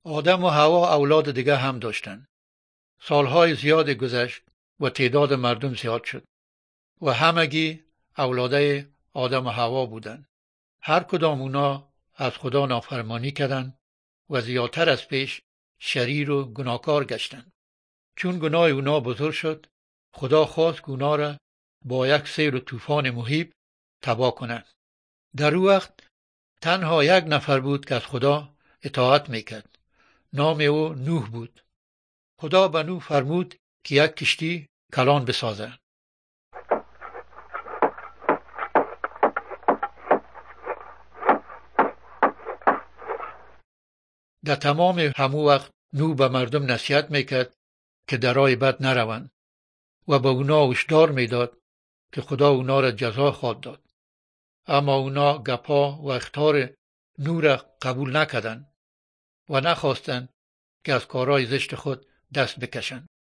آدم و حوا اولاد دیگه هم داشتند. سالهای زیاد گذشت و تعداد مردم زیاد شد و همگی اولاده آدم و حوا بودند. هر کدام اونا از خدا نافرمانی کردند و زیادتر از پیش شریر و گناهکار گشتند. چون گناه اونا بزرگ شد، خدا خواست که اونا را با یک سیل و طوفان مهیب تباه کنند. در او وقت تنها یک نفر بود که از خدا اطاعت میکرد. نام او نوح بود. خدا به نوح فرمود که یک کشتی کلان بسازه. در تمام همو وقت نوح به مردم نصیحت میکرد که در راه بد نروند و به اونا هشدار میداد که خدا اونا را جزا خواهد داد. اما اونا گپا و اخطار نوح را قبول نکردند و نخواستند که از کارهای زشت خود دست بکشند.